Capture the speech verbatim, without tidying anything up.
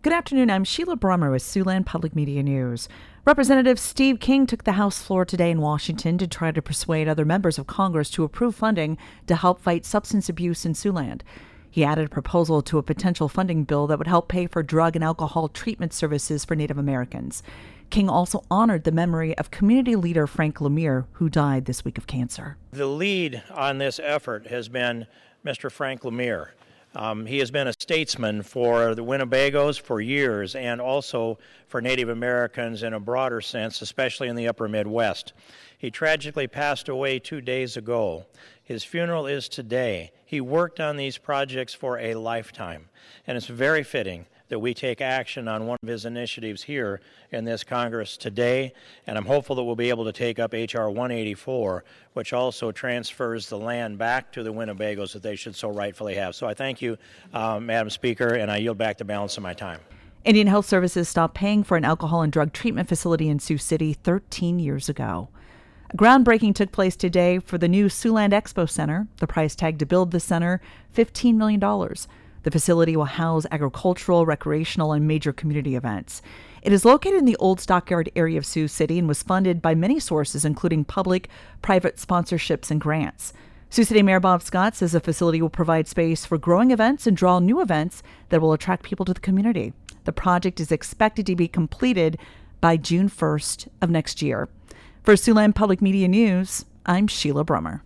Good afternoon. I'm Sheila Brummer with Siouxland Public Media News. Representative Steve King took the House floor today in Washington to try to persuade other members of Congress to approve funding to help fight substance abuse in Siouxland. He added a proposal to a potential funding bill that would help pay for drug and alcohol treatment services for Native Americans. King also honored the memory of community leader Frank Lemire, who died this week of cancer. The lead on this effort has been Mister Frank Lemire. Um, he has been a statesman for the Winnebagos for years and also for Native Americans in a broader sense, especially in the upper Midwest. He tragically passed away two days ago. His funeral is today. He worked on these projects for a lifetime, and it's very fitting that we take action on one of his initiatives here in this Congress today, and I'm hopeful that we'll be able to take up H R one eighty-four, which also transfers the land back to the Winnebagos that they should so rightfully have. So I thank you, uh, Madam Speaker, and I yield back the balance of my time. Indian Health Services stopped paying for an alcohol and drug treatment facility in Sioux City thirteen years ago. Groundbreaking took place today for the new Siouxland Expo Center. The price tag to build the center, fifteen million dollars. The facility will house agricultural, recreational, and major community events. It is located in the old stockyard area of Sioux City and was funded by many sources, including public, private sponsorships, and grants. Sioux City Mayor Bob Scott says the facility will provide space for growing events and draw new events that will attract people to the community. The project is expected to be completed by June first of next year. For Siouxland Public Media News, I'm Sheila Brummer.